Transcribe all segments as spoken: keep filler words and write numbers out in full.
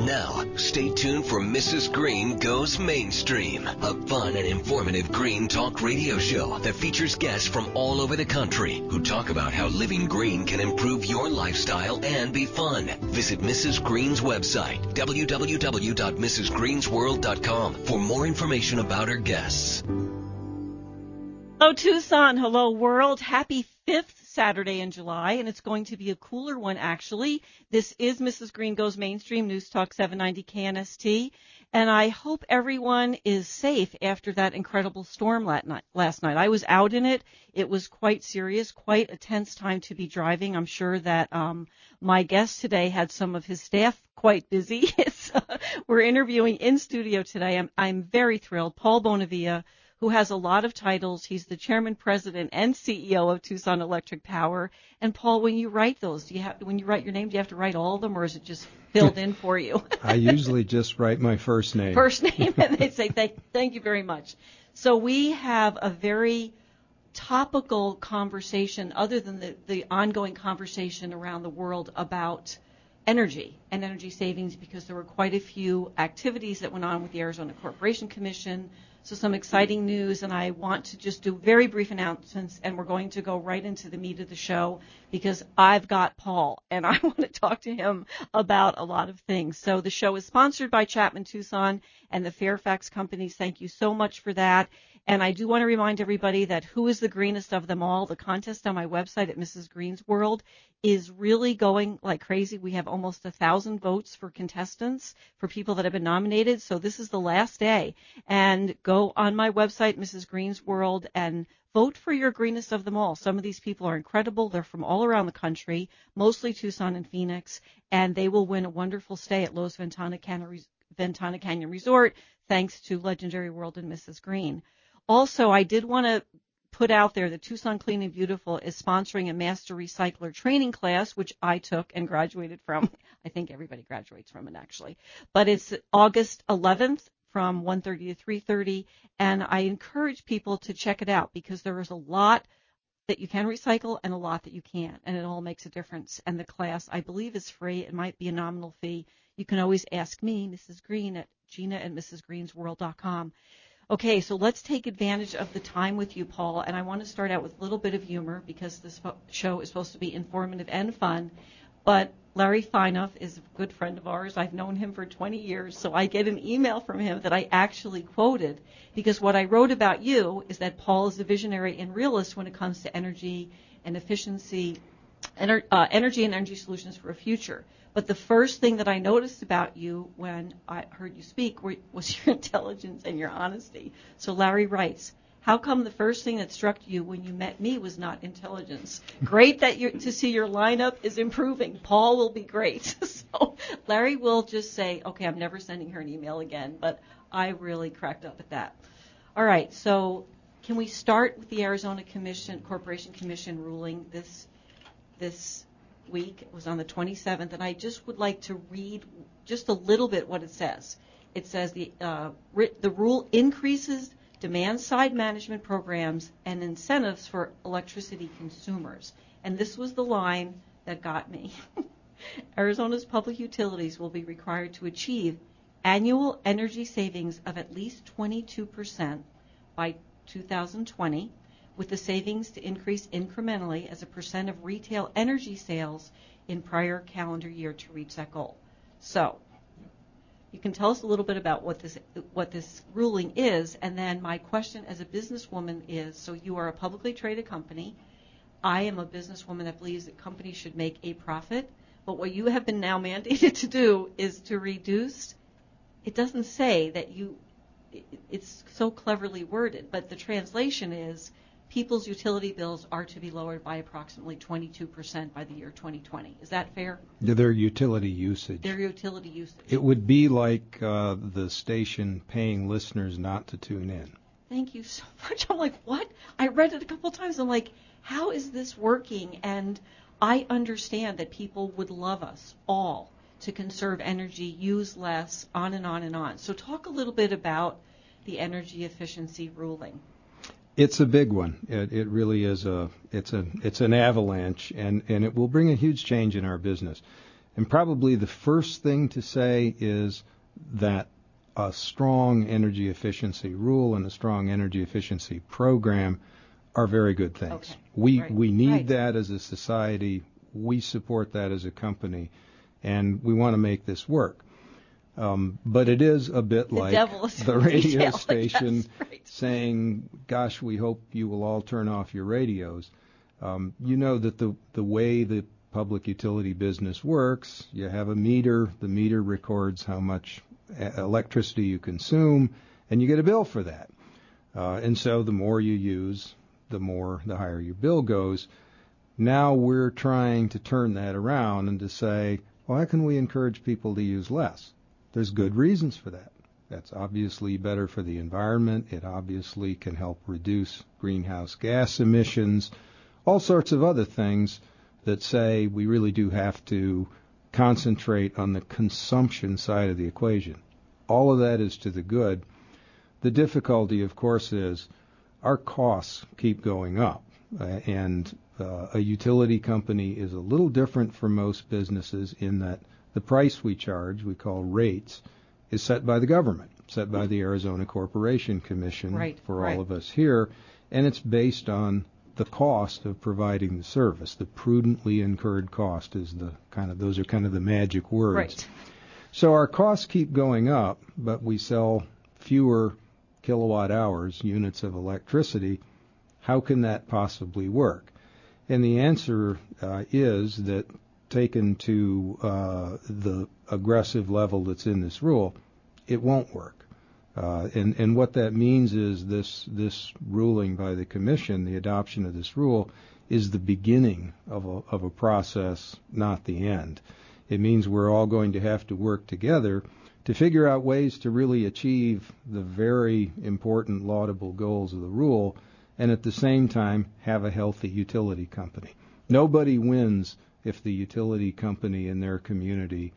Now, stay tuned for Missus Green Goes Mainstream, a fun and informative green talk radio show that features guests from all over the country who talk about how living green can improve your lifestyle and be fun. Visit Missus Green's website, w w w dot mrs greens world dot com, for more information about her guests. Hello, Tucson. Hello, world. Happy fifth Saturday in July, and it's going to be a cooler one, actually. This is Missus Green Goes Mainstream, News Talk seven ninety K N S T, and I hope everyone is safe after that incredible storm last night. I was out in it. It was quite serious, quite a tense time to be driving. I'm sure that um, my guest today had some of his staff quite busy. It's, uh, we're interviewing in studio today. I'm, I'm very thrilled. Paul Bonavia, who has a lot of titles. He's the chairman, president, and C E O of Tucson Electric Power. And Paul, when you write those, do you have when you write your name, do you have to write all of them, or is it just filled in for you? I usually just write my first name. First name, and they say thank, thank you very much. So we have a very topical conversation, other than the, the ongoing conversation around the world about energy and energy savings, because there were quite a few activities that went on with the Arizona Corporation Commission. So some exciting news, and I want to just do very brief announcements, and we're going to go right into the meat of the show because I've got Paul, and I want to talk to him about a lot of things. So the show is sponsored by Chapman Tucson and the Fairfax companies. Thank you so much for that. And I do want to remind everybody that who is the greenest of them all? The contest on my website at Missus Green's World is really going like crazy. We have almost a thousand votes for contestants, for people that have been nominated. So this is the last day. And go on my website, Missus Green's World, and vote for your greenest of them all. Some of these people are incredible. They're from all around the country, mostly Tucson and Phoenix, and they will win a wonderful stay at Lowe's Ventana Canyon, Ventana Canyon Resort, thanks to Legendary World and Missus Green. Also, I did want to put out there that Tucson Clean and Beautiful is sponsoring a Master Recycler training class, which I took and graduated from. I think everybody graduates from it, actually. But it's August eleventh from one thirty to three thirty, and I encourage people to check it out because there is a lot that you can recycle and a lot that you can't, and it all makes a difference. And the class, I believe, is free. It might be a nominal fee. You can always ask me, Missus Green, at Gina at mrs greens world dot com. Okay, so let's take advantage of the time with you, Paul, and I want to start out with a little bit of humor because this show is supposed to be informative and fun, but Larry Feinoff is a good friend of ours. I've known him for twenty years, so I get an email from him that I actually quoted because what I wrote about you is that Paul is a visionary and realist when it comes to energy and efficiency, ener- uh, energy and energy solutions for a future. But the first thing that I noticed about you when I heard you speak were, was your intelligence and your honesty. So Larry writes, how come the first thing that struck you when you met me was not intelligence? Great that you to see your lineup is improving. Paul will be great. So Larry will just say, okay, I'm never sending her an email again, but I really cracked up at that. All right, so can we start with the Arizona Commission Corporation Commission ruling this this week? It was on the twenty-seventh, and I just would like to read just a little bit what it says. It says the uh, the rule increases demand-side management programs and incentives for electricity consumers. And this was the line that got me. Arizona's public utilities will be required to achieve annual energy savings of at least twenty-two percent by two thousand twenty, with the savings to increase incrementally as a percent of retail energy sales in prior calendar year to reach that goal. So you can tell us a little bit about what this what this ruling is, and then my question as a businesswoman is, so you are a publicly traded company. I am a businesswoman that believes that companies should make a profit, but what you have been now mandated to do is to reduce. It doesn't say that you, it's so cleverly worded, but the translation is people's utility bills are to be lowered by approximately twenty-two percent by the year twenty twenty. Is that fair? Their utility usage. Their utility usage. It would be like uh, the station paying listeners not to tune in. Thank you so much. I'm like, what? I read it a couple times. I'm like, how is this working? And I understand that people would love us all to conserve energy, use less, on and on and on. So talk a little bit about the energy efficiency ruling. It's a big one. It, it really is a. It's a. It's an avalanche, and, and it will bring a huge change in our business. And probably the first thing to say is that a strong energy efficiency rule and a strong energy efficiency program are very good things. Okay. We Right. we need Right. that as a society. We support that as a company, and we want to make this work. Um, but it is a bit The like devil is the in the radio detail, I station guess, right. saying, "Gosh, we hope you will all turn off your radios." Um, you know that the the way the public utility business works, you have a meter. The meter records how much electricity you consume, and you get a bill for that. Uh, and so the more you use, the more, the higher your bill goes. Now we're trying to turn that around and to say, well, how can we encourage people to use less? There's good reasons for that. That's obviously better for the environment. It obviously can help reduce greenhouse gas emissions, all sorts of other things that say we really do have to concentrate on the consumption side of the equation. All of that is to the good. The difficulty, of course, is our costs keep going up, uh, and uh, a utility company is a little different from most businesses in that the price we charge, we call rates, is set by the government, set by the Arizona Corporation Commission Right, for right. all of us here, and it's based on the cost of providing the service. The prudently incurred cost is the kind of, those are kind of the magic words. Right. So our costs keep going up, but we sell fewer kilowatt hours, units of electricity. How can that possibly work? And the answer uh, is that taken to uh, the aggressive level that's in this rule, it won't work. Uh, and, and what that means is this this ruling by the commission, the adoption of this rule, is the beginning of a, of a process, not the end. It means we're all going to have to work together to figure out ways to really achieve the very important, laudable goals of the rule, and at the same time have a healthy utility company. Nobody wins if the utility company in their community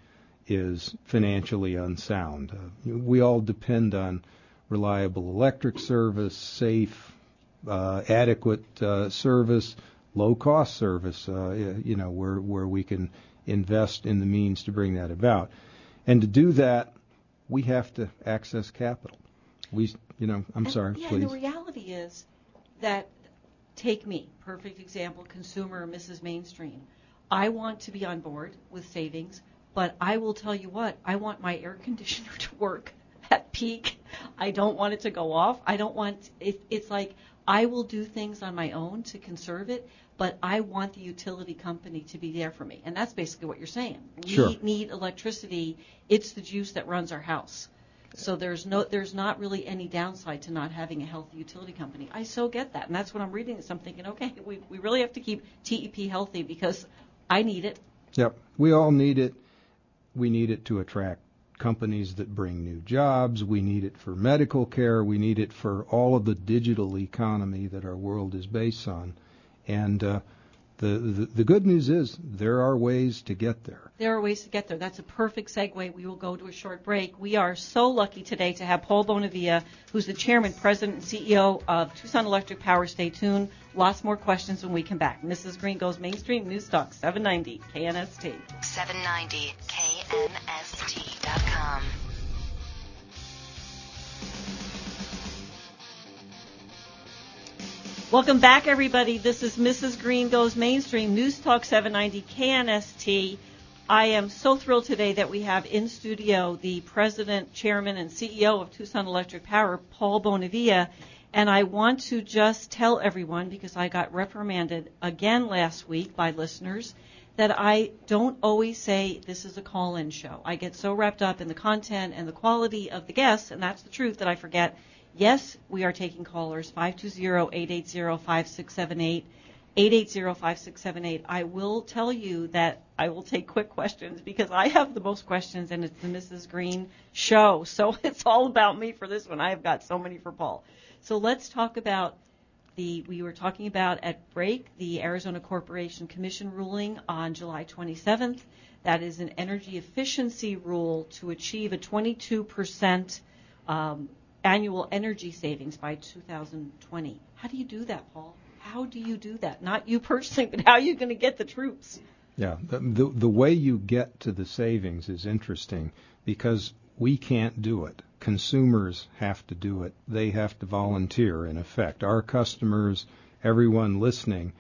is financially unsound. Uh, we all depend on reliable electric service, safe, uh, adequate uh, service, low-cost service, uh, you know, where, where we can invest in the means to bring that about. And to do that, we have to access capital. We, you know, I'm And, sorry, yeah, please. and the reality is that, take me, perfect example, consumer, Missus Mainstream. I want to be on board with savings, but I will tell you what, I want my air conditioner to work at peak. I don't want it to go off. I don't want, it, it's like I will do things on my own to conserve it, but I want the utility company to be there for me. And that's basically what you're saying. We Sure. need electricity. It's the juice that runs our house. So there's no, there's not really any downside to not having a healthy utility company. I so get that. And that's what I'm reading this. I'm thinking, okay, we, we really have to keep T E P healthy because I need it. Yep, we all need it. We need it to attract companies that bring new jobs. We need it for medical care. We need it for all of the digital economy that our world is based on. And uh, the, the the good news is there are ways to get there. There are ways to get there. That's a perfect segue. We will go to a short break. We are so lucky today to have Paul Bonavia, who's the chairman, president, and C E O of Tucson Electric Power. Stay tuned. Lots more questions when we come back. Missus Green Goes Mainstream, News Talk seven ninety K N S T. seven ninety K N S T dot com. Welcome back, everybody. This is Missus Green Goes Mainstream, News Talk seven ninety K N S T. I am so thrilled today that we have in studio the president, chairman, and C E O of Tucson Electric Power, Paul Bonavia. And I want to just tell everyone, because I got reprimanded again last week by listeners, that I don't always say this is a call-in show. I get so wrapped up in the content and the quality of the guests, and that's the truth, that I forget. Yes, we are taking callers, five two zero, eight eight zero, five six seven eight, eight eight zero, five six seven eight. I will tell you that I will take quick questions because I have the most questions, and it's the Missus Green show. So it's all about me for this one. I have got so many for Paul. So let's talk about the, we were talking about at break, the Arizona Corporation Commission ruling on July twenty-seventh. That is an energy efficiency rule to achieve a twenty-two percent um, annual energy savings by two thousand twenty. How do you do that, Paul? How do you do that? Not you personally, but how are you going to get the troops? Yeah, the, the the way you get to the savings is interesting because we can't do it. Consumers have to do it. They have to volunteer, in effect. Our customers, everyone listening,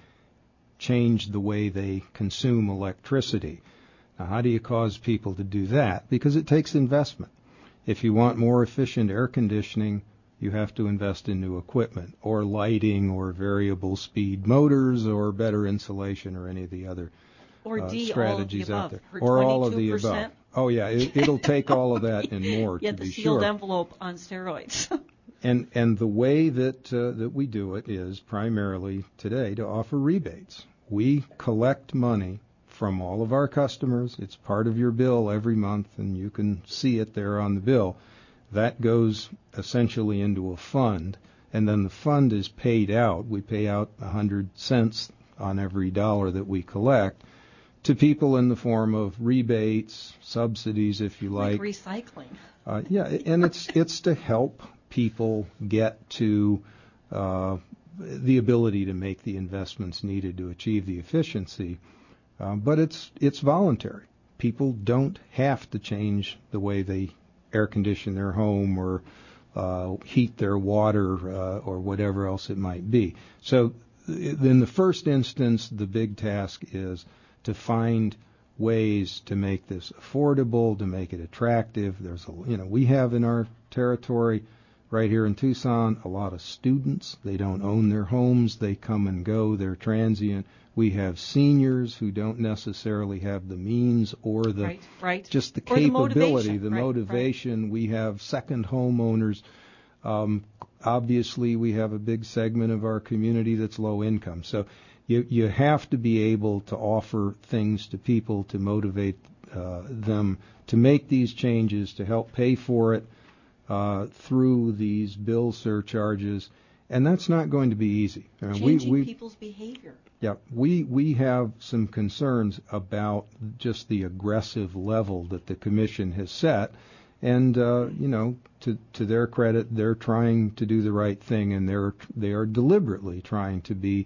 change the way they consume electricity. Now, how do you cause people to do that? Because it takes investment. If you want more efficient air conditioning, you have to invest in new equipment, or lighting, or variable speed motors, or better insulation, or any of the other Or uh, D, strategies all out of the there. above, Or for all of the twenty-two above. percent. Oh, yeah, it, it'll take all of that and more, Yeah, to the be sealed sure. envelope on steroids. And and the way that uh, that we do it is primarily today to offer rebates. We collect money from all of our customers. It's part of your bill every month, and you can see it there on the bill. That goes essentially into a fund, and then the fund is paid out. We pay out one hundred cents on every dollar that we collect to people in the form of rebates, subsidies, if you like. Like recycling. Uh, yeah, and it's it's to help people get to uh, the ability to make the investments needed to achieve the efficiency. Um, but it's it's voluntary. People don't have to change the way they air condition their home or uh, heat their water uh, or whatever else it might be. So in the first instance, the big task is to find ways to make this affordable, to make it attractive. There's a, you know, we have in our territory right here in Tucson a lot of students. They don't own their homes. They come and go. They're transient. We have seniors who don't necessarily have the means or the Right, right. just the Or the capability, motivation, the right, motivation. We have second homeowners. Um, obviously, we have a big segment of our community that's low income. So you you have to be able to offer things to people to motivate uh, them to make these changes, to help pay for it uh, through these bill surcharges. And that's not going to be easy. Uh, Changing we, we, people's behavior. Yeah, we we have some concerns about just the aggressive level that the commission has set, and uh, you know, to to their credit, they're trying to do the right thing, and they're they are deliberately trying to be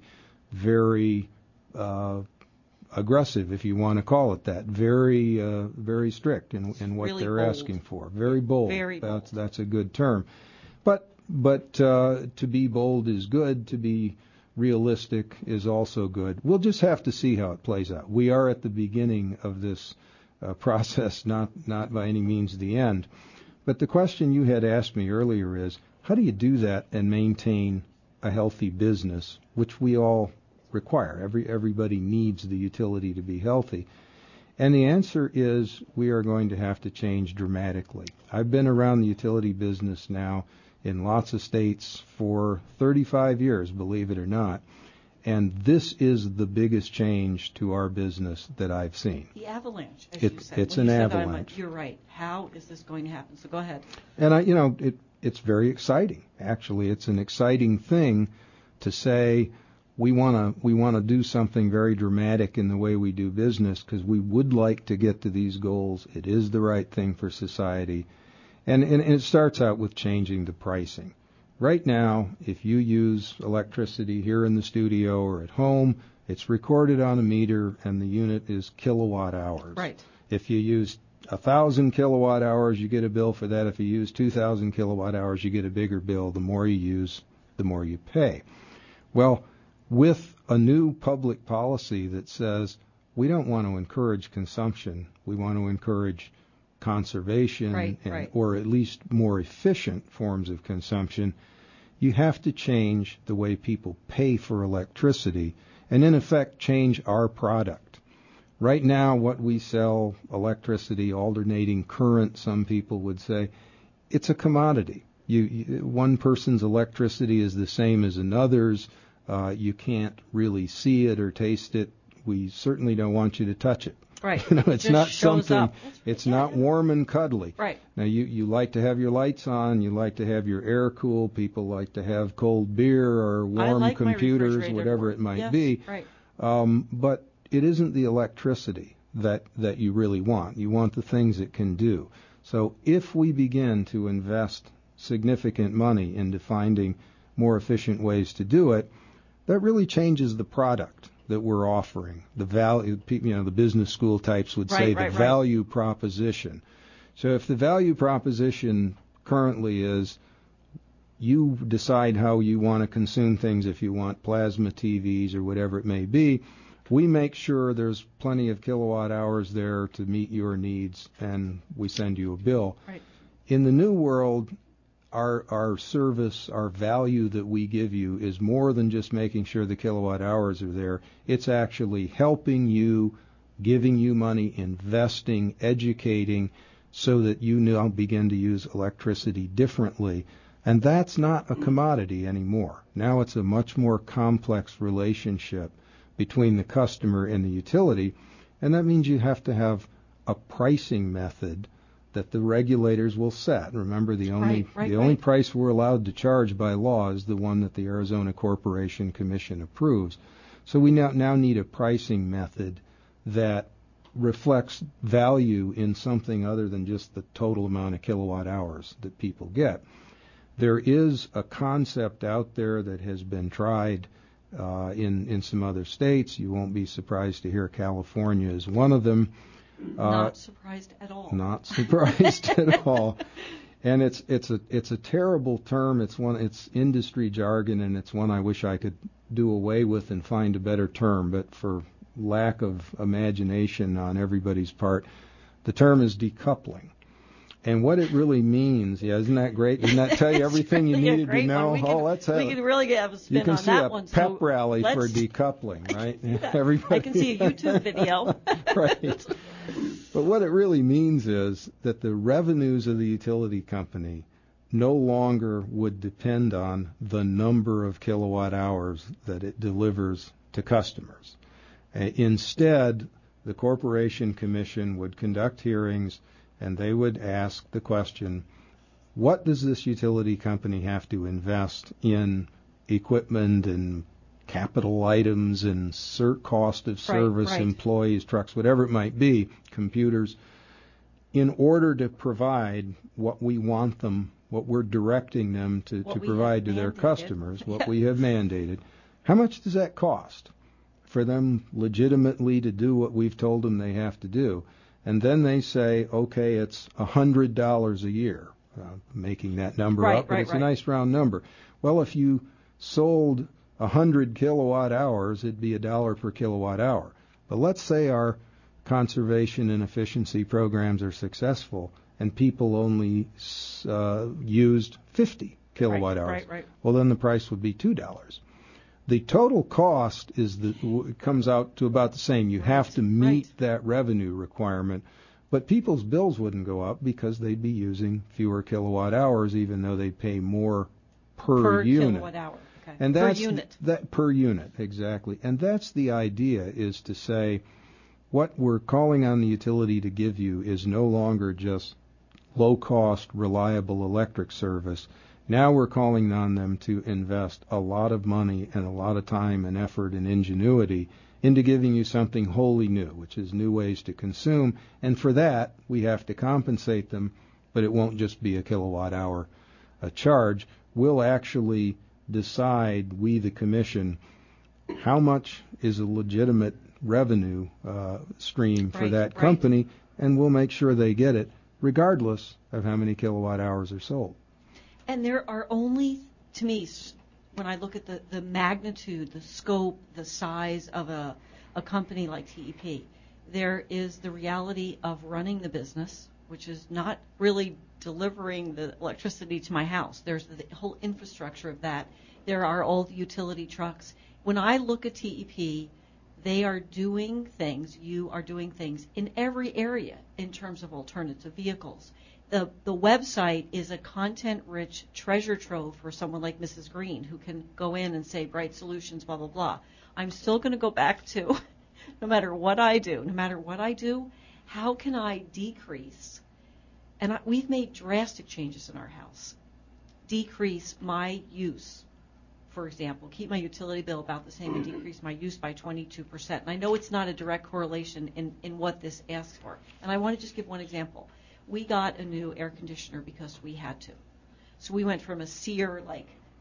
very uh, aggressive, if you want to call it that, very uh, very strict in in what Really they're bold. asking for, very bold. Very bold. That's that's a good term, but but uh, to be bold is good. To be realistic is also good. We'll just have to see how it plays out. We are at the beginning of this uh, process, not not by any means the end. But the question you had asked me earlier is, how do you do that and maintain a healthy business, which we all require? Every everybody needs the utility to be healthy. And the answer is we are going to have to change dramatically. I've been around the utility business now in lots of states for thirty-five years, believe it or not. And this is the biggest change to our business that I've seen. The avalanche, as It, you said. it's When an you said that, I'm avalanche. like, you're right. How is this going to happen? So go ahead. And I, you know, it, it's very exciting. Actually, it's an exciting thing to say we want to we want to do something very dramatic in the way we do business because we would like to get to these goals. It is the right thing for society. And, and it starts out with changing the pricing. Right now, if you use electricity here in the studio or at home, it's recorded on a meter and the unit is kilowatt hours. Right. If you use one thousand kilowatt hours, you get a bill for that. If you use two thousand kilowatt hours, you get a bigger bill. The more you use, the more you pay. Well, with a new public policy that says we don't want to encourage consumption, we want to encourage conservation right, and, right. or at least more efficient forms of consumption, you have to change the way people pay for electricity and in effect change our product. Right now what we sell, electricity, alternating current, some people would say, it's a commodity. You, you one person's electricity is the same as another's. Uh, you can't really see it or taste it. We certainly don't want you to touch it. Right. You know, It it's just not shows something. up. It's Yeah. not warm and cuddly. Right. Now you you like to have your lights on. You like to have your air cool. People like to have cold beer or I warm like my computers, refrigerator whatever warm. it might Yes, be. Right. Um, but it isn't the electricity that that you really want. You want the things it can do. So if we begin to invest significant money into finding more efficient ways to do it, that really changes the product. that we're offering, the value, you know, the business school types would Right, say right, the right. value proposition. So if the value proposition currently is you decide how you want to consume things, if you want plasma T Vs or whatever it may be, we make sure there's plenty of kilowatt hours there to meet your needs, and we send you a bill. Right. In the new world, our our service, our value that we give you is more than just making sure the kilowatt hours are there. It's actually helping you, giving you money, investing, educating, so that you now begin to use electricity differently. And that's not a commodity anymore. Now it's a much more complex relationship between the customer and the utility, and that means you have to have a pricing method that the regulators will set. Remember, the only Right, right, the only right. price we're allowed to charge by law is the one that the Arizona Corporation Commission approves. So we now, now need a pricing method that reflects value in something other than just the total amount of kilowatt hours that people get. There is a concept out there that has been tried uh, in, in some other states. You won't be surprised to hear California is one of them. Uh, Not surprised at all. Not surprised at all. And it's it's a it's a terrible term. It's one it's industry jargon, and it's one I wish I could do away with and find a better term. But for lack of imagination on everybody's part, the term is decoupling. And what it really means, yeah, isn't that great? Doesn't that tell you everything you Really a needed to great know? one. We Oh, can, let's have we can really have a spin you can on see that a one. pep so rally for let's- decoupling, right? I can see that. Everybody. I can see a YouTube video. Right. But what it really means is that the revenues of the utility company no longer would depend on the number of kilowatt hours that it delivers to customers. Uh, instead, the Corporation Commission would conduct hearings, and they would ask the question, what does this utility company have to invest in equipment and capital items and cert cost of service, right. employees, trucks, whatever it might be, computers, in order to provide what we want them, what we're directing them to, What to we provide to have their mandated. customers, what Yeah. we have mandated. How much does that cost for them legitimately to do what we've told them they have to do? And then they say, okay, it's one hundred dollars a year, uh, making that number Right, up, but right, it's right. a nice round number. Well, if you sold one hundred kilowatt hours, it'd be a dollar per kilowatt hour. But let's say our conservation and efficiency programs are successful and people only uh, used fifty kilowatt Right, hours. right, right. Well, then the price would be two dollars. The total cost is the it comes out to about the same. You have to meet right. that revenue requirement, but people's bills wouldn't go up because they'd be using fewer kilowatt hours, even though they pay more per, Per unit. kilowatt hour. Okay. And per that's unit. that per unit, exactly. And that's the idea, is to say what we're calling on the utility to give you is no longer just low-cost, reliable electric service. Now we're calling on them to invest a lot of money and a lot of time and effort and ingenuity into giving you something wholly new, which is new ways to consume. And for that, we have to compensate them, but it won't just be a kilowatt hour a charge. We'll actually decide, we the commission, how much is a legitimate revenue uh, stream for Right, that right. company, and we'll make sure they get it regardless of how many kilowatt hours are sold. And there are only, to me, s- when I look at the, the magnitude, the scope, the size of a, a company like T E P, there is the reality of running the business, which is not really delivering the electricity to my house. There's the whole infrastructure of that. There are all the utility trucks. When I look at T E P, they are doing things, you are doing things in every area in terms of alternative vehicles. The the website is a content-rich treasure trove for someone like Missus Green, who can go in and say bright solutions, blah, blah, blah. I'm still going to go back to, no matter what I do, no matter what I do, how can I decrease? And I, we've made drastic changes in our house. Decrease my use, for example, keep my utility bill about the same and decrease my use by twenty-two percent. And I know it's not a direct correlation in, in what this asks for. And I want to just give one example. We got a new air conditioner because we had to. So we went from a Sear, like,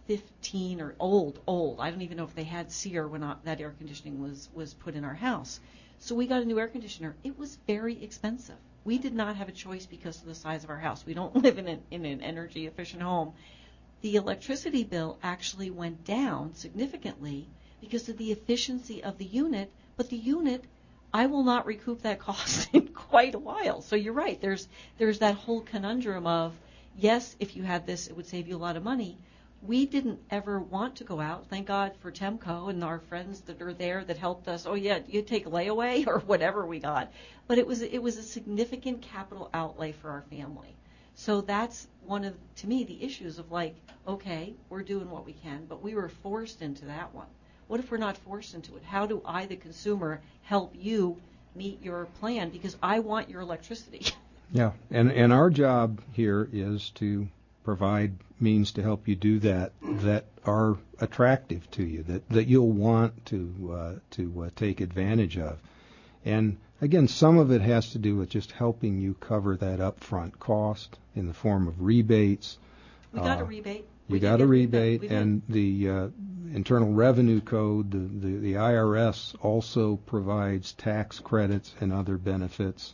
fifteen or old, old. I don't even know if they had SEER when I, that air conditioning was, was put in our house. So we got a new air conditioner. It was very expensive. We did not have a choice because of the size of our house. We don't live in an, in an energy efficient home. The electricity bill actually went down significantly because of the efficiency of the unit, but the unit, I will not recoup that cost in quite a while. So you're right. There's there's that whole conundrum of, yes, if you had this, it would save you a lot of money. We didn't ever want to go out. Thank God for Temco and our friends that are there that helped us. Oh, yeah, you take layaway or whatever we got. But it was it was a significant capital outlay for our family. So that's one of, to me, the issues of like, okay, we're doing what we can, but we were forced into that one. What if we're not forced into it? How do I, the consumer, help you meet your plan? Because I want your electricity. Yeah, and, and our job here is to provide means to help you do that that are attractive to you, that, that you'll want to uh, to uh, take advantage of. And again, some of it has to do with just helping you cover that upfront cost in the form of rebates. We got uh, a rebate. You We got did a get rebate, rebate. and the uh, Internal Revenue Code, the, the, the I R S also provides tax credits and other benefits.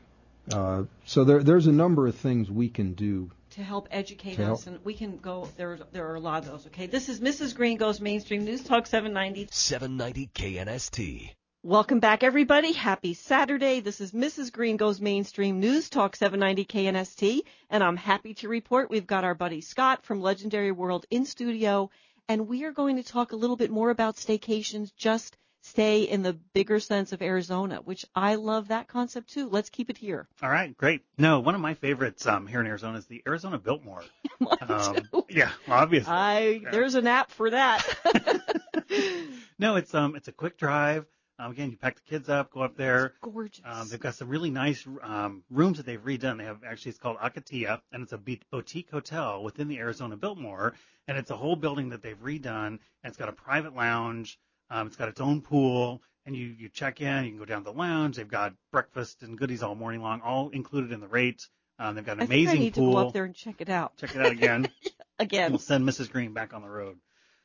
Uh, so there, there's a number of things we can do To help educate To us, help. and we can go, there, there are a lot of those. Okay, this is Missus Green Goes Mainstream, News Talk seven ninety. seven ninety K N S T. Welcome back, everybody. Happy Saturday. This is Missus Green Goes Mainstream, News Talk seven ninety K N S T, and I'm happy to report we've got our buddy Scott from Legendary World in studio, and we are going to talk a little bit more about staycations, just stay in the bigger sense of Arizona, which I love that concept too. Let's keep it here. All right, great. No, one of my favorites um, here in Arizona is the Arizona Biltmore. Mine Um, too. yeah, obviously. I, Yeah. there's an app for that. No, it's um, it's a quick drive. Um, again, you pack the kids up, go up there. Gorgeous. Um, they've got some really nice um, rooms that they've redone. They have actually, it's called Akatia, and it's a be- boutique hotel within the Arizona Biltmore, and it's a whole building that they've redone, and it's got a private lounge. Um, it's got its own pool, and you, you check in, you can go down to the lounge. They've got breakfast and goodies all morning long, all included in the rate. Um, they've got an I amazing think I need pool. to go up there and check it out. Check it out again. Again. We'll send Missus Green back on the road.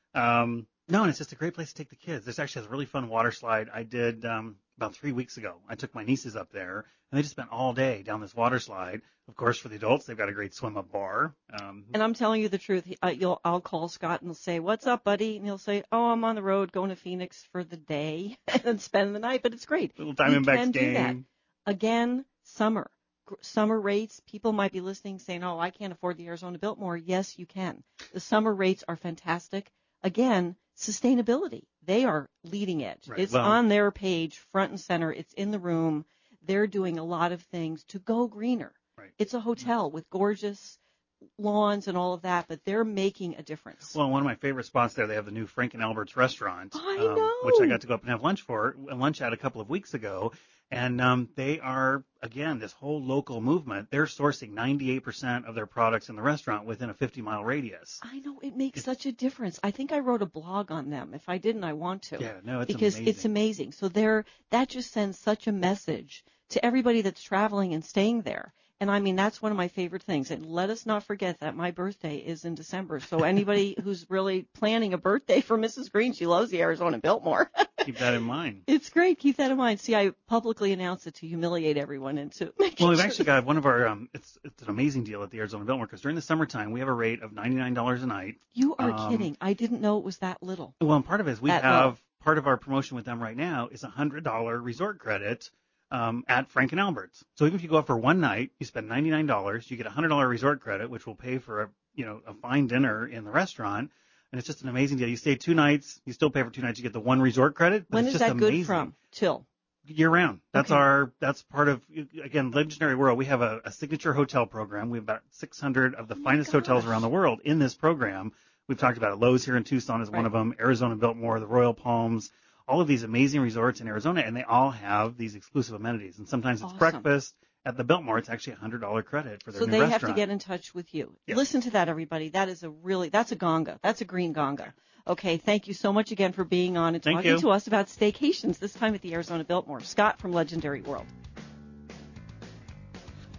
Um, no, and it's just a great place to take the kids. There's actually a really fun water slide I did um, about three weeks ago. I took my nieces up there, and they just spent all day down this water slide. Of course, for the adults, they've got a great swim-up bar. Um, And I'm telling you the truth. He- Uh, you'll, I'll call Scott and he'll say, "What's up, buddy?" And he'll say, "Oh, I'm on the road going to Phoenix for the day and spend the night." But it's great. little You Diamondbacks can do that. game. Again, summer. Gr- Summer rates. People might be listening saying, "Oh, I can't afford the Arizona Biltmore." Yes, you can. The summer rates are fantastic. Again, sustainability. They are leading edge. Right. It's Well- on their page, front and center. It's in the room. They're doing a lot of things to go greener. Right. It's a hotel with gorgeous lawns and all of that, but they're making a difference. Well, one of my favorite spots there, they have the new Frank and Albert's restaurant, I um, know. which I got to go up and have lunch for, lunch at a couple of weeks ago. And um, they are, again, this whole local movement. They're sourcing ninety-eight percent of their products in the restaurant within a fifty-mile radius. I know, it makes such a difference. I think I wrote a blog on them. If I didn't, I want to. Yeah, no, it's because amazing. it's amazing. So there, that just sends such a message to everybody that's traveling and staying there. And I mean, that's one of my favorite things. And let us not forget that my birthday is in December. So anybody who's really planning a birthday for Missus Green, she loves the Arizona Biltmore. Keep that in mind. It's great. Keep that in mind. See, I publicly announced it to humiliate everyone and to make Well, we've sure actually got one of our, um, it's it's an amazing deal at the Arizona Biltmore because during the summertime, we have a rate of ninety-nine dollars a night. You are um, kidding. I didn't know it was that little. Well, and part of it is we At have, low. part of our promotion with them right now is a one hundred dollars resort credit um, at Frank and Albert's. So even if you go out for one night, you spend ninety-nine dollars, you get a one hundred dollars resort credit, which will pay for a, you know, a fine dinner in the restaurant. And it's just an amazing deal. You stay two nights, you still pay for two nights, you get the one resort credit. But When it's is just that good amazing. from? Till? Year round. That's Okay. our, that's part of, again, Legendary World. We have a, a signature hotel program. We have about six hundred of the Oh my finest hotels gosh. around the world in this program. We've talked about it. Lowe's here in Tucson is one Right. of them. Arizona Biltmore, the Royal Palms, all of these amazing resorts in Arizona, and they all have these exclusive amenities. And sometimes it's Awesome. breakfast. At the Biltmore, it's actually a one hundred dollars credit for their So new they restaurant. have to get in touch with you. Yeah. Listen to that, everybody. That is a really, that's a gonga. That's a green gonga. Okay, thank you so much again for being on and Thank talking you. to us about staycations, this time at the Arizona Biltmore. Scott from Legendary World.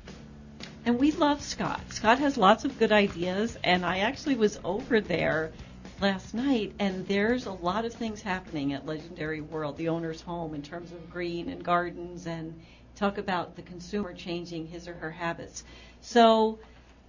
And we love Scott. Scott has lots of good ideas, and I actually was over there last night, and there's a lot of things happening at Legendary World, the owner's home, in terms of green and gardens, and talk about the consumer changing his or her habits. So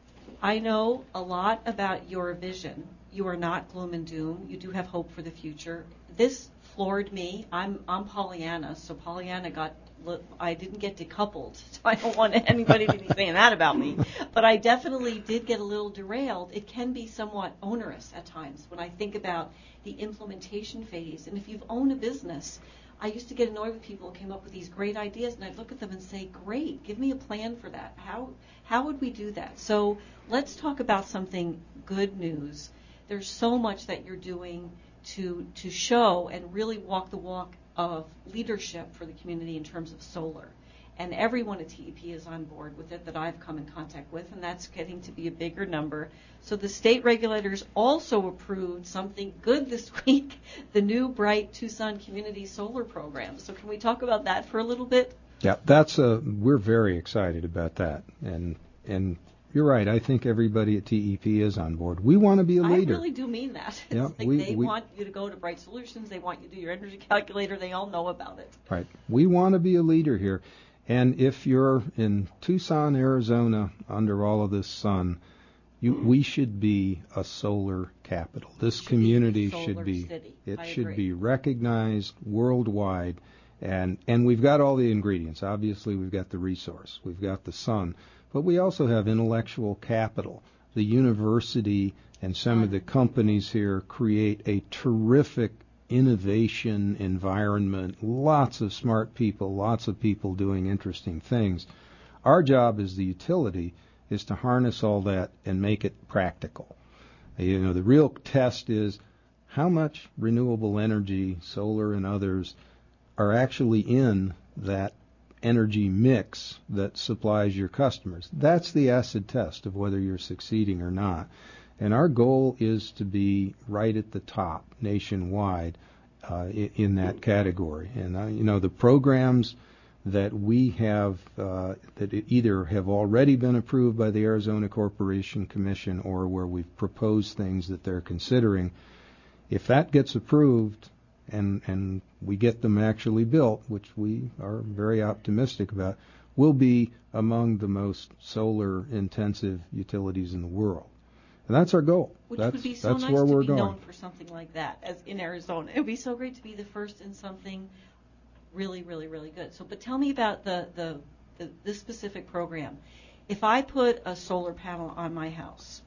I know a lot about your vision. You are not gloom and doom. You do have hope for the future. This floored me. I'm I'm Pollyanna, so Pollyanna got I didn't get decoupled, so I don't want anybody to be saying that about me. But I definitely did get a little derailed. It can be somewhat onerous at times when I think about the implementation phase. And if you've owned a business, I used to get annoyed with people who came up with these great ideas, and I'd look at them and say, great, give me a plan for that. How how would we do that? So let's talk about something good news. There's so much that you're doing to to show and really walk the walk of leadership for the community in terms of solar. And everyone at T E P is on board with it that I've come in contact with, and that's getting to be a bigger number. So the state regulators also approved something good this week, the new Bright Tucson Community Solar Program. So can we talk about that for a little bit? Yeah, that's a, we're very excited about that. And and you're right, I think everybody at T E P is on board. We want to be a leader. I really do mean that. It's yeah, like we, they we, want you to go to Bright Solutions, they want you to do your energy calculator, they all know about it. Right. We want to be a leader here. And if you're in Tucson, Arizona, under all of this sun, you, we should be a solar capital. This should community be should be, city. it I should agree. be recognized worldwide. And, and we've got all the ingredients. Obviously, we've got the resource. We've got the sun. But we also have intellectual capital. The university and some of the companies here create a terrific innovation environment, lots of smart people, lots of people doing interesting things. Our job as the utility is to harness all that and make it practical. You know, the real test is how much renewable energy, solar and others, are actually in that energy mix that supplies your customers. That's the acid test of whether you're succeeding or not. And our goal is to be right at the top nationwide uh, in, in that category. And, uh, you know, the programs that we have uh, that either have already been approved by the Arizona Corporation Commission or where we've proposed things that they're considering, if that gets approved and and we get them actually built, which we are very optimistic about, we'll be among the most solar-intensive utilities in the world. And that's our goal. Which that's, would be so that's nice where to we're be going. known for something like that as in Arizona. It would be so great to be the first in something really, really, really good. So, but tell me about the, the, the this specific program. If I put a solar panel on my house,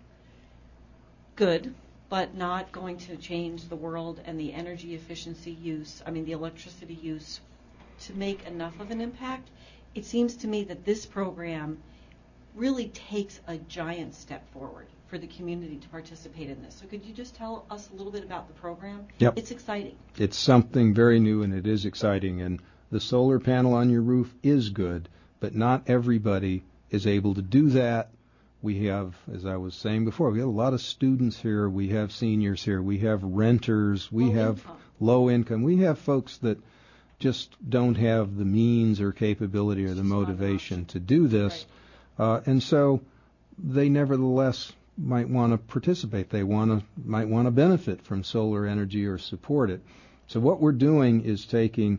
good, but not going to change the world and the energy efficiency use, I mean the electricity use, to make enough of an impact, it seems to me that this program really takes a giant step forward for the community to participate in this. So could you just tell us a little bit about the program? Yep. It's exciting. It's something very new and it is exciting. And the solar panel on your roof is good, but not everybody is able to do that. We have, as I was saying before, we have a lot of students here. We have seniors here. We have renters. We Low have income. low income. We have folks that just don't have the means or capability or It's the just not an motivation option. to do this. Right. Uh, and so they nevertheless might want to participate. They want to might want to benefit from solar energy or support it. So what we're doing is taking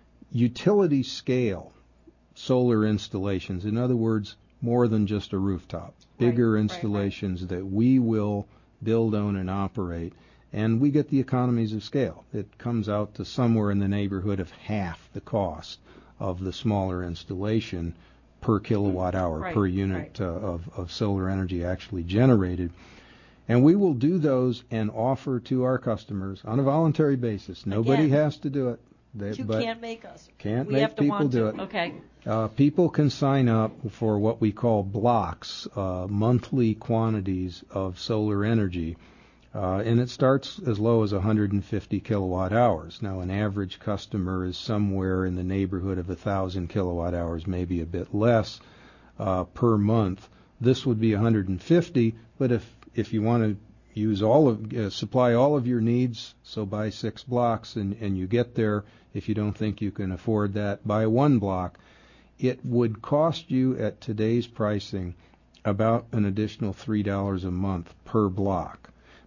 utility scale solar installations. In other words, more than just a rooftop. Bigger Right, right, installations that we will build, own, and operate. And we get the economies of scale. It comes out to somewhere in the neighborhood of half the cost of the smaller installation per kilowatt hour, Right, per unit right. uh, of, of solar energy actually generated. And we will do those and offer to our customers on a voluntary basis. Nobody Again. has to do it. They, You but can't make us. can't we make have to people want do to. it. Okay. Uh, people can sign up for what we call blocks, uh, monthly quantities of solar energy, uh, and it starts as low as one hundred fifty kilowatt hours. Now, an average customer is somewhere in the neighborhood of one thousand kilowatt hours, maybe a bit less uh, per month. This would be one hundred fifty, but if if you want to use all of uh, supply all of your needs, so buy six blocks and, and you get there. If you don't think you can afford that, buy one block. It would cost you at today's pricing about an additional three dollars a month per block.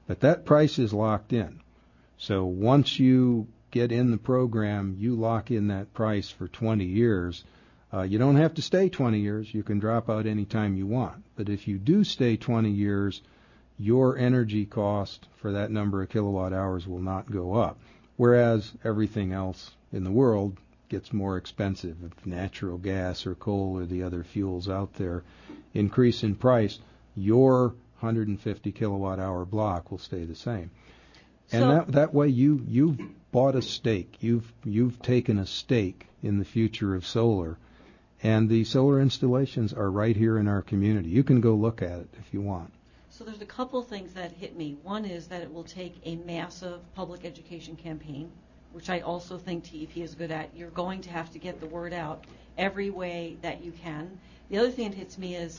But that price is locked in. So once you get in the program, you lock in that price for twenty years. Uh, you don't have to stay twenty years. You can drop out any time you want. But if you do stay twenty years, your energy cost for that number of kilowatt hours will not go up. Whereas everything else in the world gets more expensive. If natural gas or coal or the other fuels out there increase in price, your one hundred fifty kilowatt hour block will stay the same. And So- that that way you you've bought a stake. You've you've taken a stake in the future of solar. And the solar installations are right here in our community. You can go look at it if you want. So there's a couple of things that hit me. One is that it will take a massive public education campaign, which I also think T E P is good at. You're going to have to get the word out every way that you can. The other thing that hits me is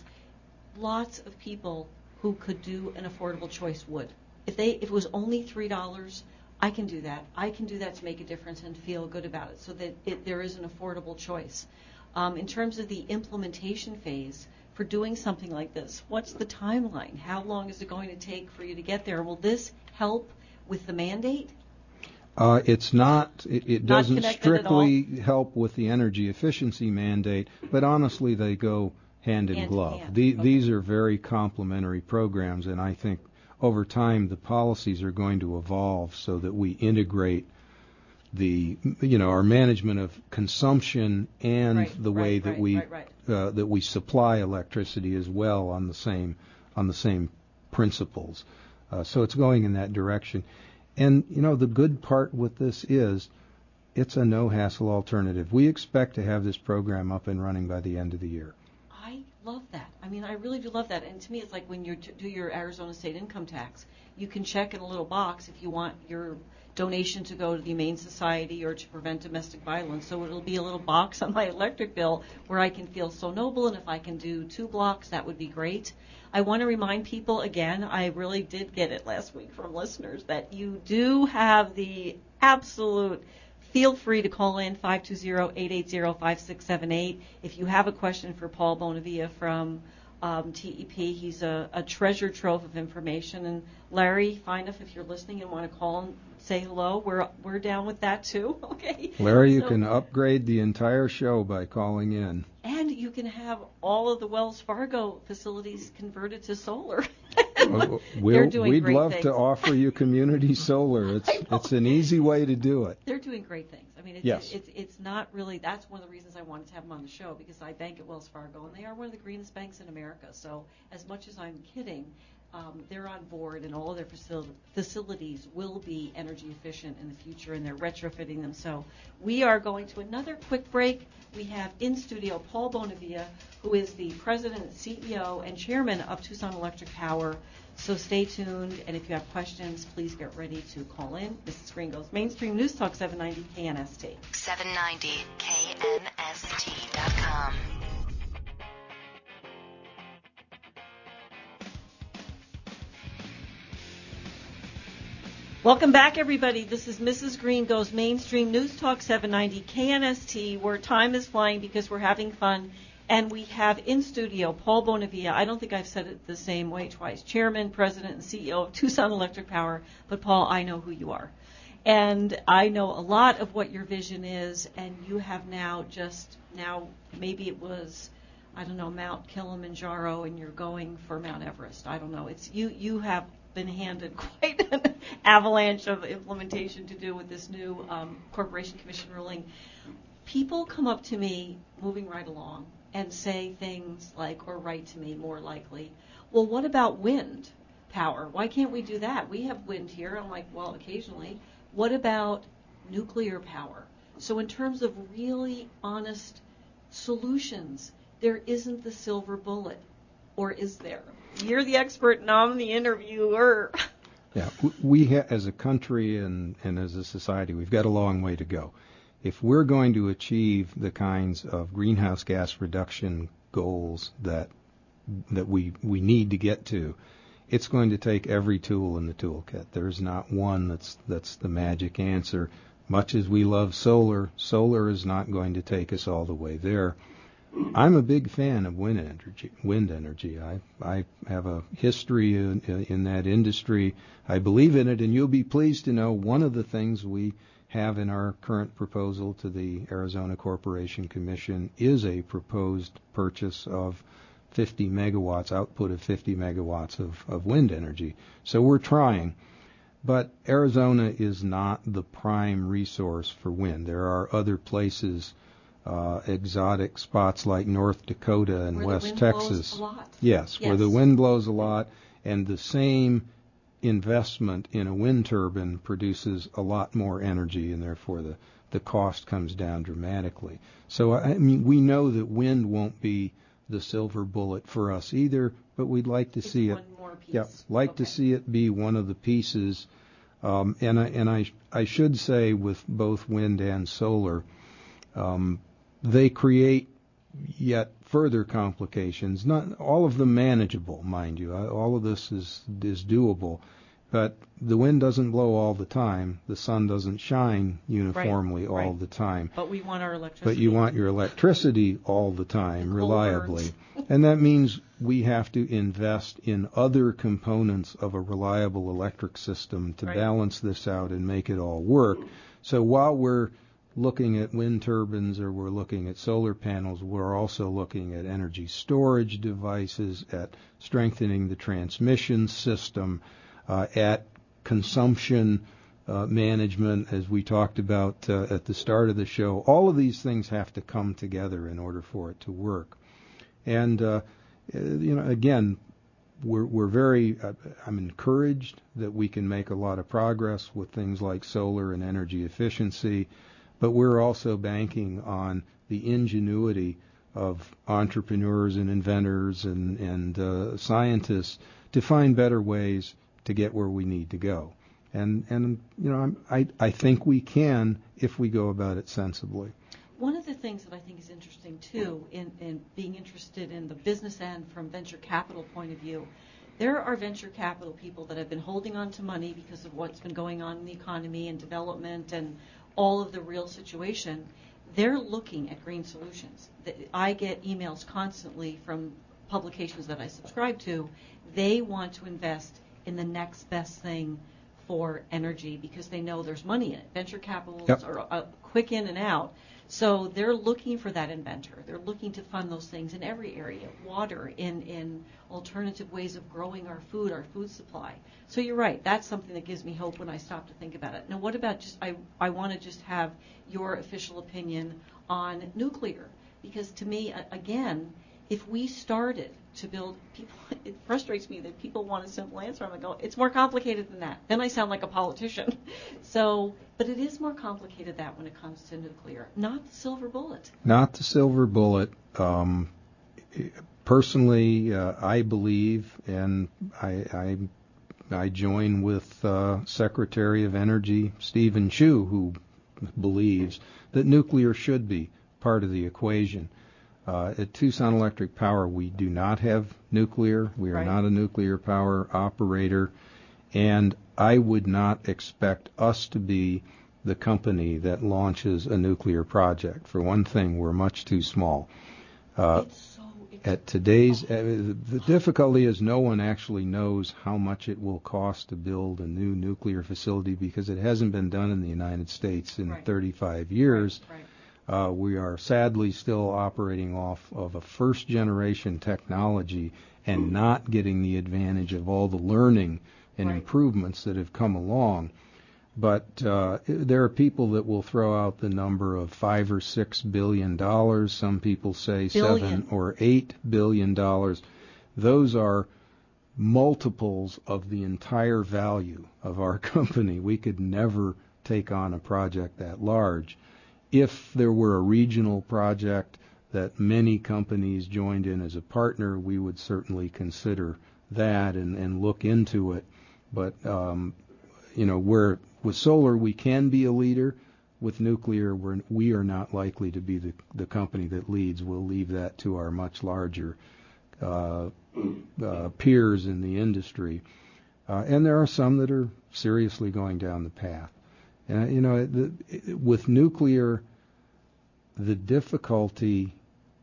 lots of people who could do an affordable choice would. If they, if it was only three dollars, I can do that. I can do that to make a difference and feel good about it so that it, there is an affordable choice. Um, in terms of the implementation phase, for doing something like this, what's the timeline? How long is it going to take for you to get there? Will this help with the mandate? Uh, it's not, it, it Not doesn't connected at strictly help with the energy efficiency mandate, but honestly they go hand in Hand in glove. hand. The, Okay. These are very complementary programs, and I think over time the policies are going to evolve so that we integrate the, you know, our management of consumption and Right, the way right, that right, we right, right. Uh, that we supply electricity as well on the same on the same principles. Uh, so it's going in that direction. And you know, the good part with this is it's a no hassle alternative. We expect to have this program up and running by the end of the year. I love that. I mean, I really do love that. And to me, it's like when you do your Arizona state income tax, you can check in a little box if you want your donation to go to the Humane Society or to prevent domestic violence. So it'll be a little box on my electric bill where I can feel so noble, and if I can do two blocks, that would be great. I want to remind people again, I really did get it last week from listeners, that you do have the absolute feel free to call in five two zero, eight eight zero, five six seven eight. If you have a question for Paul Bonavia from um, T E P, he's a, a treasure trove of information. And Larry, fine enough if you're listening and want to call and say hello, we're we're down with that too. Okay. Larry, you So- can upgrade the entire show by calling in. And you can have all of the Wells Fargo facilities converted to solar. Uh, we'll, They're doing we'd great love things. to offer you community solar. It's I know. it's an easy way to do it. They're doing great things. I mean, it's, Yes. it's it's not really. That's one of the reasons I wanted to have them on the show, because I bank at Wells Fargo, and they are one of the greenest banks in America. So as much as I'm kidding, um, they're on board, and all of their facil- facilities will be energy efficient in the future, and they're retrofitting them. So we are going to another quick break. We have in studio Paul Bonavia, who is the president, C E O, and chairman of Tucson Electric Power. So stay tuned, and if you have questions, please get ready to call in. Missus Green Goes Mainstream News Talk seven ninety K N S T. seven ninety K N S T dot com. Welcome back, everybody. This is Missus Green Goes Mainstream News Talk seven ninety K N S T, where time is flying because we're having fun. And we have in studio Paul Bonavia. I don't think I've said it the same way twice. Chairman, President, and C E O of Tucson Electric Power. But, Paul, I know who you are. And I know a lot of what your vision is. And you have now just, now maybe it was, I don't know, Mount Kilimanjaro, and you're going for Mount Everest. I don't know. It's you, you have been handed quite an avalanche of implementation to do with this new um, Corporation Commission ruling. People come up to me, moving right along, and say things like, or write to me more likely, well, what about wind power? Why can't we do that? We have wind here. I'm like, well, occasionally. What about nuclear power? So in terms of really honest solutions, there isn't the silver bullet, or is there? You're the expert and I'm the interviewer. Yeah, w- we ha- as a country and, and as a society, we've got a long way to go. If we're going to achieve the kinds of greenhouse gas reduction goals that that we we need to get to, it's going to take every tool in the toolkit. There's not one that's that's the magic answer. Much as we love solar, solar is not going to take us all the way there. I'm a big fan of wind energy. Wind energy. I I have a history in, in that industry. I believe in it, and you'll be pleased to know one of the things we have in our current proposal to the Arizona Corporation Commission is a proposed purchase of fifty megawatts, output of fifty megawatts of, of wind energy. So we're trying. But Arizona is not the prime resource for wind. There are other places, uh, exotic spots like North Dakota and where West the wind Texas. Blows a lot. Yes, yes, where the wind blows a lot, and the same investment in a wind turbine produces a lot more energy, and therefore the, the cost comes down dramatically. So, I mean, we know that wind won't be the silver bullet for us either, but we'd like to it's see one it. More piece. Yep, like okay. to see it be one of the pieces. Um, and I, and I I should say with both wind and solar, um, they create yet further complications. Not all of them manageable, mind you. All of this is is doable, but the wind doesn't blow all the time. The sun doesn't shine uniformly right, all right. the time. But we want our electricity. But you want your electricity all the time, the reliably. And that means we have to invest in other components of a reliable electric system to right. balance this out and make it all work. So while we're looking at wind turbines or we're looking at solar panels, we're also looking at energy storage devices, at strengthening the transmission system, uh, at consumption uh, management, as we talked about uh, at the start of the show. All of these things have to come together in order for it to work. And, uh, you know, again, we're, we're very, uh, I'm encouraged that we can make a lot of progress with things like solar and energy efficiency, but we're also banking on the ingenuity of entrepreneurs and inventors and, and uh, scientists to find better ways to get where we need to go. And, and you know, I'm, I, I think we can if we go about it sensibly. One of the things that I think is interesting, too, in, in being interested in the business end from venture capital point of view, there are venture capital people that have been holding on to money because of what's been going on in the economy and development and all of the real situation. They're looking at green solutions. I get emails constantly from publications that I subscribe to. They want to invest in the next best thing for energy because they know there's money in it. Venture capitalists Yep. are uh, quick in and out. So they're looking for that inventor. They're looking to fund those things in every area, water, in, in alternative ways of growing our food, our food supply. So you're right. That's something that gives me hope when I stop to think about it. Now, what about just, I, I want to just have your official opinion on nuclear. Because to me, again, if we started to build, people, it frustrates me that people want a simple answer. I'm like, oh, it's more complicated than that. Then I sound like a politician. So, but it is more complicated that when it comes to nuclear, not the silver bullet. Not the silver bullet. Um, personally, uh, I believe, and I, I, I join with uh, Secretary of Energy Stephen Chu, who believes that nuclear should be part of the equation. Uh, at Tucson Electric Power, we do not have nuclear. We are right. not a nuclear power operator. And I would not expect us to be the company that launches a nuclear project. For one thing, we're much too small. Uh, it's so at today's, uh, the difficulty is no one actually knows how much it will cost to build a new nuclear facility because it hasn't been done in the United States in right. thirty-five years. Right. Right. Uh, we are sadly still operating off of a first-generation technology and not getting the advantage of all the learning and right. improvements that have come along. But uh, there are people that will throw out the number of five or six billion dollars. Some people say Billion. seven or eight billion dollars. Those are multiples of the entire value of our company. We could never take on a project that large. If there were a regional project that many companies joined in as a partner, we would certainly consider that and, and look into it. But, um, you know, we're, with solar, we can be a leader. With nuclear, we're, we are not likely to be the, the company that leads. We'll leave that to our much larger uh, uh, peers in the industry. Uh, and there are some that are seriously going down the path. And, you know, the, with nuclear, the difficulty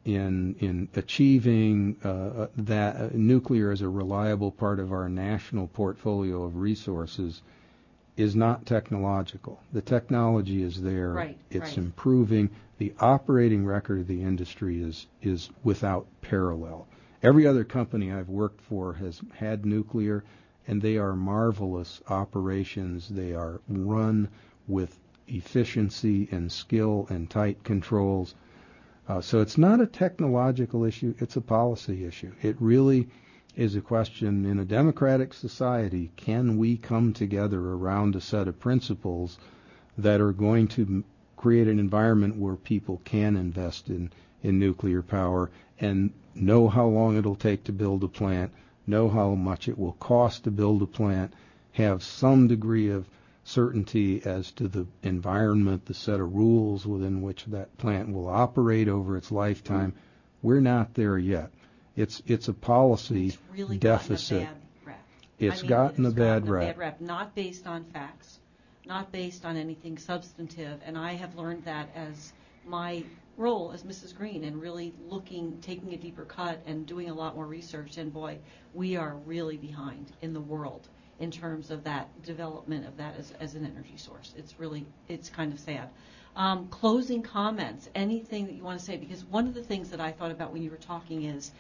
in in achieving uh, that uh, nuclear as a reliable part of our national portfolio of resources is not technological. The technology is there. Right, it's right. improving. The operating record of the industry is is without parallel. Every other company I've worked for has had nuclear, and they are marvelous operations. They are run with efficiency and skill and tight controls. Uh, so it's not a technological issue, it's a policy issue. It really is a question in a democratic society, can we come together around a set of principles that are going to m- create an environment where people can invest in, in nuclear power and know how long it'll take to build a plant, know how much it will cost to build a plant, have some degree of certainty as to the environment, the set of rules within which that plant will operate over its lifetime. We're not there yet. It's it's a policy It's really deficit. gotten a bad rep. It's I mean, gotten it a has bad gotten rep. a bad rep, not based on facts, not based on anything substantive, and I have learned that as my role as Missus Green and really looking, taking a deeper cut and doing a lot more research, and boy, we are really behind in the world in terms of that development of that as, as an energy source. It's really, it's kind of sad. Um, closing comments, anything that you want to say, because one of the things that I thought about when you were talking is,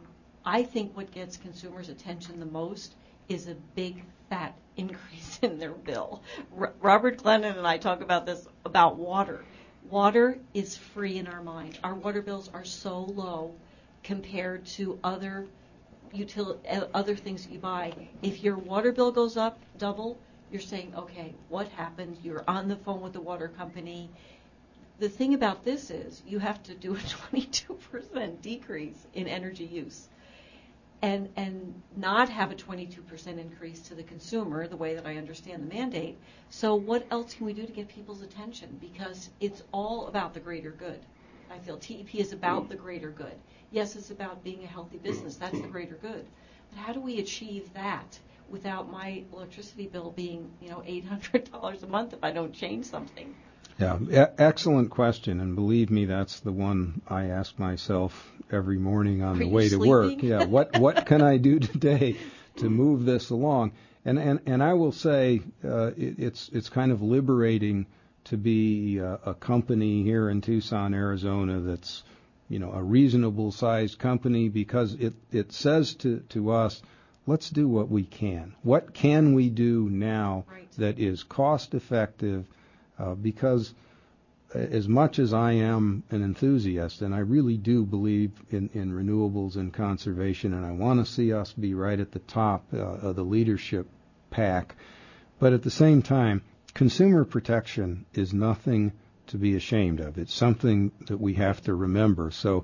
I think what gets consumers' attention the most is a big fat increase in their bill. R- Robert Glennon and I talk about this about water. Water is free in our mind. Our water bills are so low compared to other util- uh, other things that you buy. If your water bill goes up double, you're saying, okay, what happened? You're on the phone with the water company. The thing about this is you have to do a twenty-two percent decrease in energy use and and not have a twenty-two percent increase to the consumer, the way that I understand the mandate. So what else can we do to get people's attention? Because it's all about the greater good. I feel T E P is about the greater good. Yes, it's about being a healthy business. That's the greater good. But how do we achieve that without my electricity bill being, you know, eight hundred dollars a month if I don't change something? Yeah, e- excellent question, and believe me, that's the one I ask myself every morning on Are the you way to work. sleeping? Yeah, what what can I do today to move this along? And and and I will say uh, it, it's it's kind of liberating to be uh, a company here in Tucson, Arizona, that's, you know, a reasonable sized company, because it it says to to us, let's do what we can. What can we do now Right. that is cost effective? Uh, because as much as I am an enthusiast, and I really do believe in, in renewables and conservation, and I want to see us be right at the top uh, of the leadership pack, but at the same time, consumer protection is nothing to be ashamed of. It's something that we have to remember. So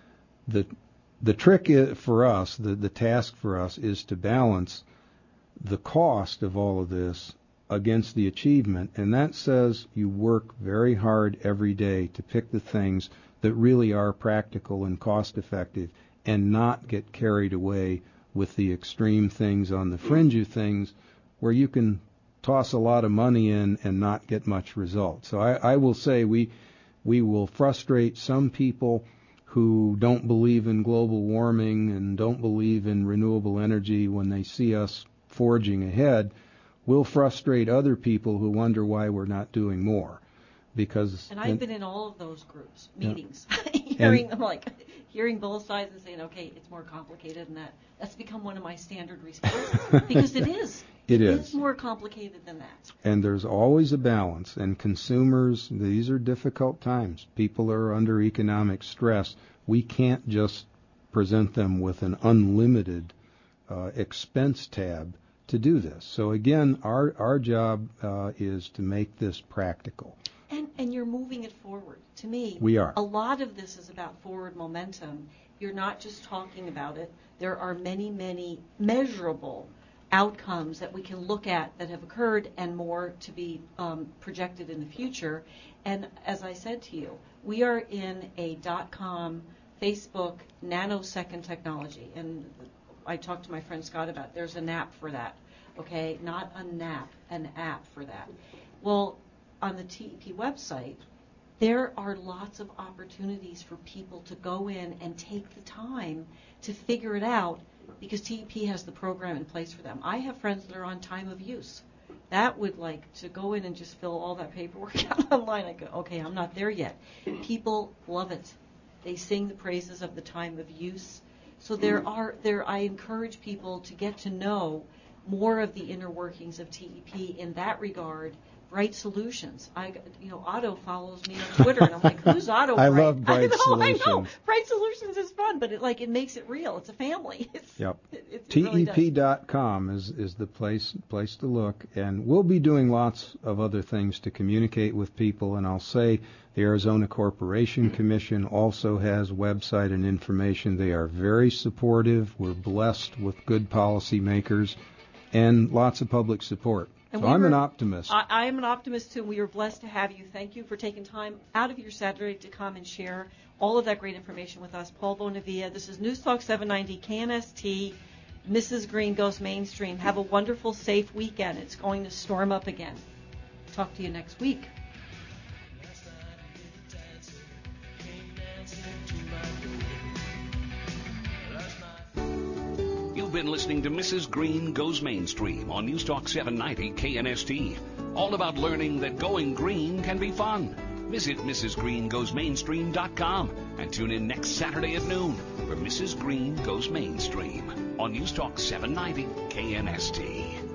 the the trick i- for us, the, the task for us, is to balance the cost of all of this against the achievement, and that says you work very hard every day to pick the things that really are practical and cost effective, and not get carried away with the extreme things on the fringe of things where you can toss a lot of money in and not get much result. So I, I will say we we will frustrate some people who don't believe in global warming and don't believe in renewable energy when they see us forging ahead. We'll frustrate other people who wonder why we're not doing more, because And I've and, been in all of those groups, Yeah. meetings, hearing them, like, hearing both sides and saying, okay, it's more complicated than that. That's become one of my standard responses, because it is. It It is. is more complicated than that. and there's always a balance. And consumers, these are difficult times. People are under economic stress. We can't just present them with an unlimited uh, expense tab to do this. So again, our our job uh, is to make this practical. And and you're moving it forward. To me, We are. a lot of this is about forward momentum. You're not just talking about it. There are many, many measurable outcomes that we can look at that have occurred, and more to be um, projected in the future. And as I said to you, we are in a dot-com Facebook nanosecond technology. And I talked to my friend Scott about it. There's an app for that, okay? Not a nap, an app for that. Well, on the T E P website, there are lots of opportunities for people to go in and take the time to figure it out, because T E P has the program in place for them. I have friends that are on time of use. That would like to go in and just fill all that paperwork out online. I go, okay, I'm not there yet. People love it. They sing the praises of the time of use. So there are there. I encourage people to get to know more of the inner workings of T E P in that regard. Bright Solutions. I, you know, Otto follows me on Twitter, and I'm like, who's Otto? I Bright? love Bright I know, Solutions. I know. Bright Solutions is fun, but it like it makes it real. It's a family. It's, Yep. It, it T really E P does. dot com is, is the place place to look, and we'll be doing lots of other things to communicate with people. And I'll say the Arizona Corporation Commission also has website and information. They are very supportive. We're blessed with good policymakers and lots of public support. And So we I'm were- an optimist. I, I am an optimist too. We are blessed to have you. Thank you for taking time out of your Saturday to come and share all of that great information with us. Paul Bonavia, this is News Talk seven ninety K N S T. Missus Green Goes Mainstream. Have a wonderful, safe weekend. It's going to storm up again. Talk to you next week. You've been listening to Missus Green Goes Mainstream on News Talk seven ninety K N S T. All about learning that going green can be fun. Visit Missus Green Goes Mainstream dot com and tune in next Saturday at noon for Missus Green Goes Mainstream on News Talk seven ninety K N S T.